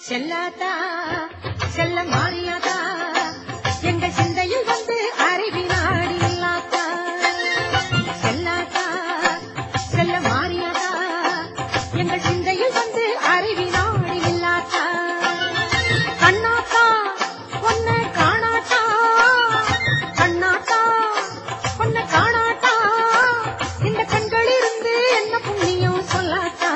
செல்லாதா செல்ல மாறியாதா எங்கள் சிந்தையில் வந்து அறிவினாடி இல்லாதா செல்லாதா செல்ல மாறியாதா எங்கள் சிந்தையில் வந்து அறிவினாடி இல்லாதா கண்ணாத்தா பொன்ன காணாத்தா கண்ணாத்தா பொன்ன காணாத்தா இந்த கண்களிலிருந்து என்ன புண்ணியம் சொல்லாத்தா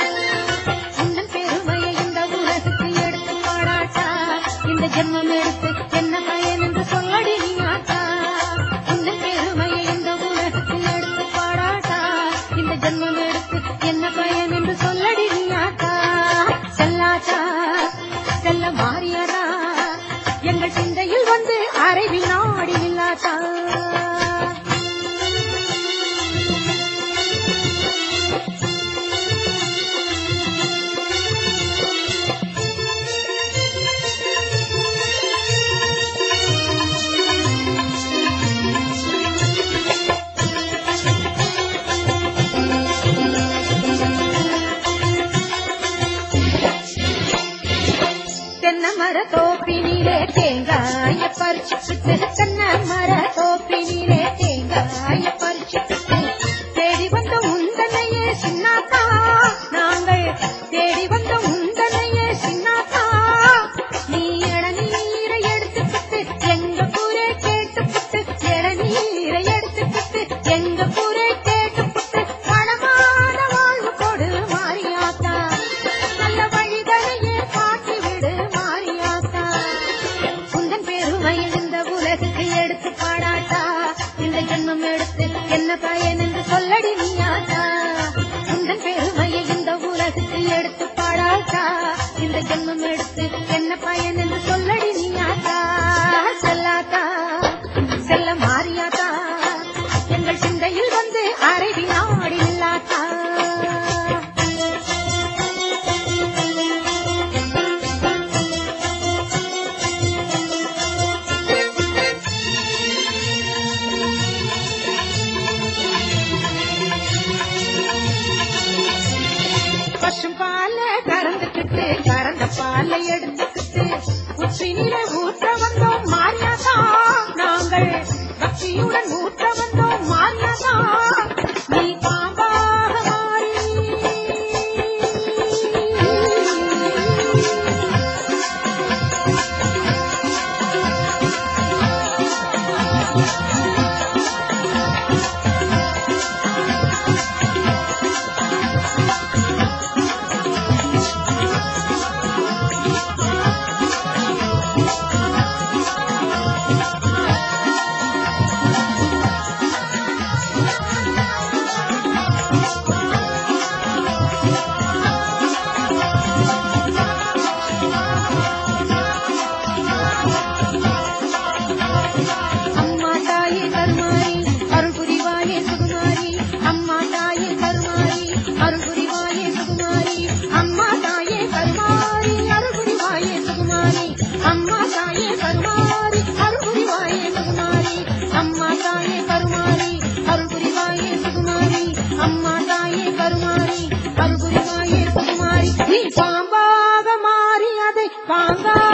ஜென்மம் எடுத்து என்ன பயன் என்று சொல்லடி நீயாத்தா உன்னை பெருமையை இந்த உலகத்தில் எடுத்து பாடாட்டா இந்த ஜென்மம் எடுத்து என்ன பயன் என்று சொல்லடி நீயாத்தா செல்லாதா செல்ல மாறியாதா எங்கள் சிந்தையில் வந்து அறைவில் நாடி இல்லாதா தென்னை மர தோப்பினிலே தேங்காய பறிச்சுக்கிட்டு தென்னை மர தோப்பினிலே தேங்காய பறிச்சுக்கிட்டு தேடி வந்த உந்தனையே சின்னாத்தா நாங்கள் தேடி வந்த உந்தனையே சின்னாத்தா நீ இளநீரை எடுத்துக்கிட்டு எங்க கூரை கேட்டுக்கிட்டு இளநீரை எடுத்துக்கிட்டு எங்க கூரை கேட்டுக்கிட்டு பணமான வாழ்வு கொடு மாறியாத்தா நல்ல வழிகளையே காட்டி விடு மாறியாத்தா உந்தன் பெருமையில் இந்த உலகுக்கு எடுத்து பாடாட்டா இந்த ஜென்மம் எடுத்து என்ன பயன் என்று சொல்லடி நீயாத்தா உந்தன் பெருமையில் இந்த உலகுக்கு எடுத்து பாடாட்டா இந்த ஜென்மம் எடுத்து என்ன பயன் என்று சொல்லடி நீயாத்தா செல்லாதா செல்ல மாறியாத்தா எங்கள் சிந்தையில் வந்து அறைவி நாடி இல்லாதா பசும் பால கறந்துக்கிட்டு கறந்த பாலை எடுத்துக்கிட்டு உச்சினில ஊற்ற வந்தோம் மாறியாதா நாங்கள் பக்தியுடன் ஊற்ற வந்தோம் மாறியாதா நீ பாம்பாக மாறி பாம்பாக மாறி அதை பாங்கா